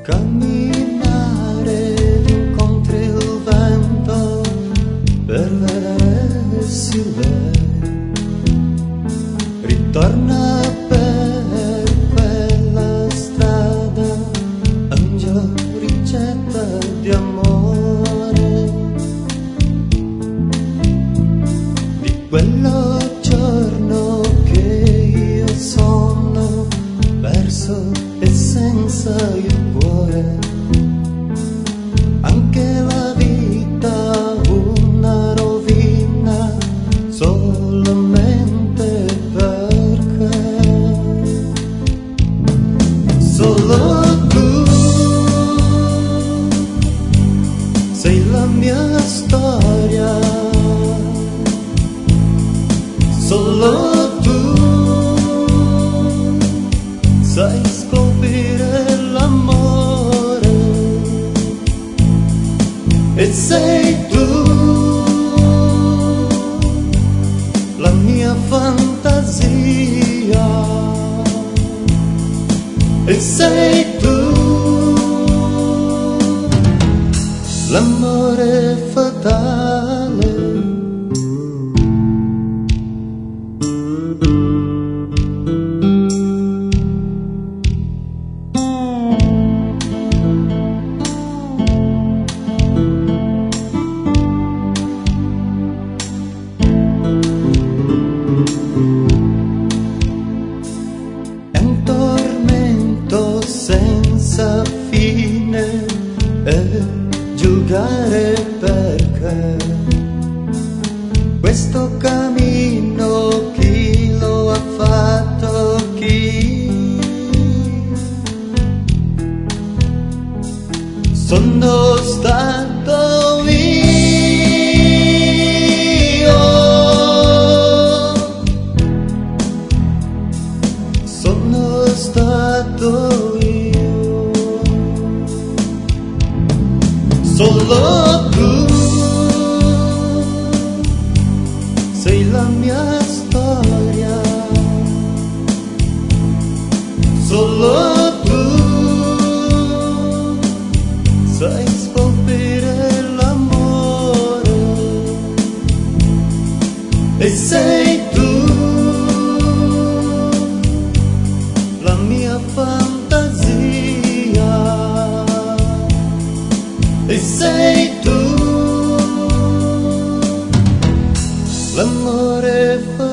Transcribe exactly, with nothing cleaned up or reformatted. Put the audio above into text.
Camminare incontro il vento per vedersi lei, ritorna per quella strada, angelo ricetta di amore, di quello giorno che io sono perso e senza il cuore, anche la vita una rovina solamente perché solo tu sei la mia storia, solo tu sai scoprire l'amore e sei tu la mia fantasia e sei tu l'amore fatale. Senza fine e giocare perché questo cammino chi lo ha fatto, chi sono stato io, sono stato io. Solo tu sei la mia storia, solo tu sai scoprire l'amore e sei tu la mia fantasia e sei tu l'amore fatale.